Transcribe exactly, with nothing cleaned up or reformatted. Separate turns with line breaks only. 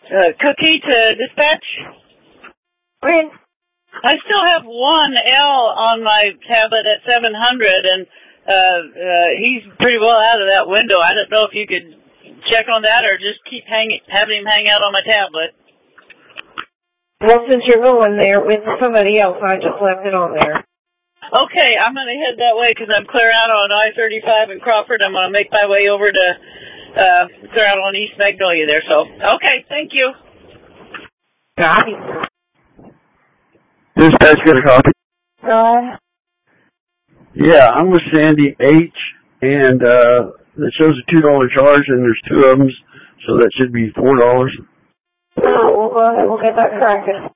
uh, cookie to dispatch?
When?
I still have one L on my tablet at seven hundred, and uh, uh, he's pretty well out of that window. I don't know if you could check on that or just keep hanging, having him hang out on my tablet.
Well, since you're going there with somebody else, I just left it on there.
Okay, I'm going to head that way because I'm clear out on I thirty-five in Crawford. I'm going to make my way over to uh, clear out on East Magnolia there. So, okay, thank you.
Got it.
Dispatch, get a copy.
Uh,
yeah, I'm with Sandy H, and uh, it shows a two dollar charge, and there's two of them, so that should be four dollars.
oh, we'll, uh, we'll get that corrected.